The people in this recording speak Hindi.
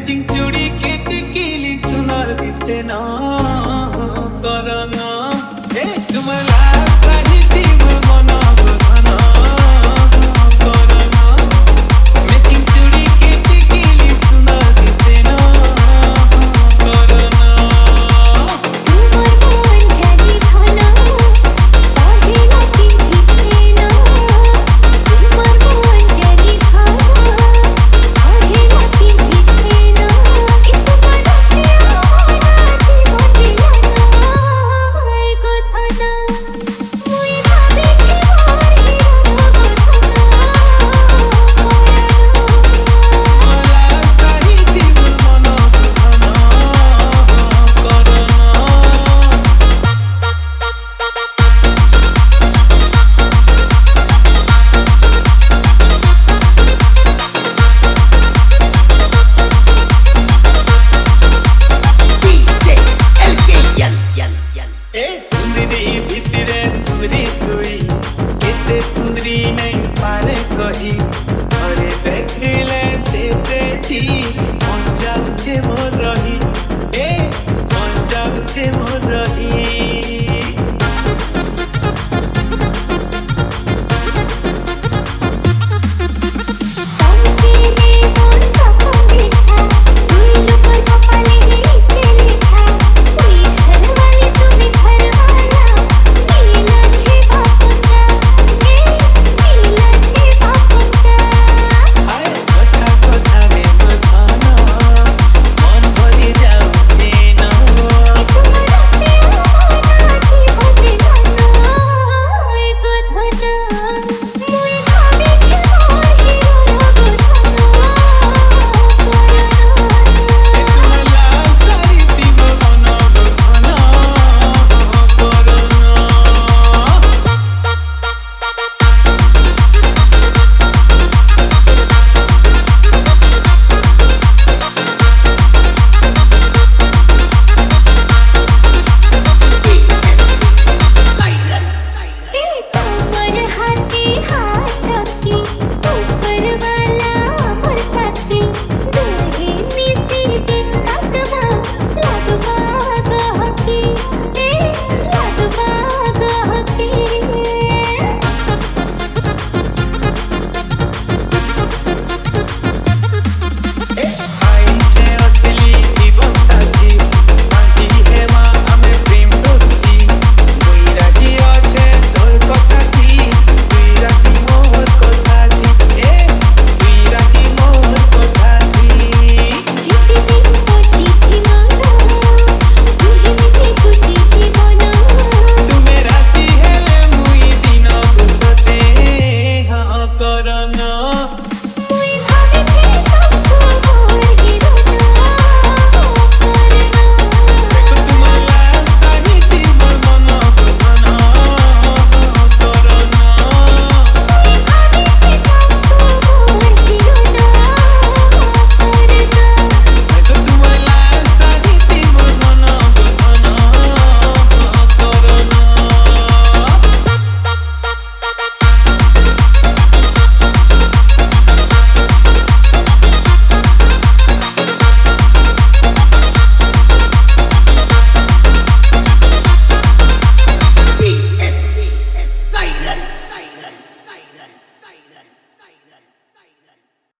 मैचिंग चूड़ी के टिकिली सुनार दिसे ना करना ए तुम्हारा साहिती मना बना करना मैचिंग चूड़ी के टिकिली सुनार दिसे ना करना तुम्हार मन जानी खाना काहे लागी पीछे ना तुम्हार मन जानी खाना काहे लागी पीछे ना इतना से आना जीवन दिलाना को थाना मुई भाभी की मारी तुम्हारा साहिती मना बना करना DJ LK ए सुंदरी भितरे सुंदरी तुई केते सुंदरी नहीं पारे कही अरे देखले से थी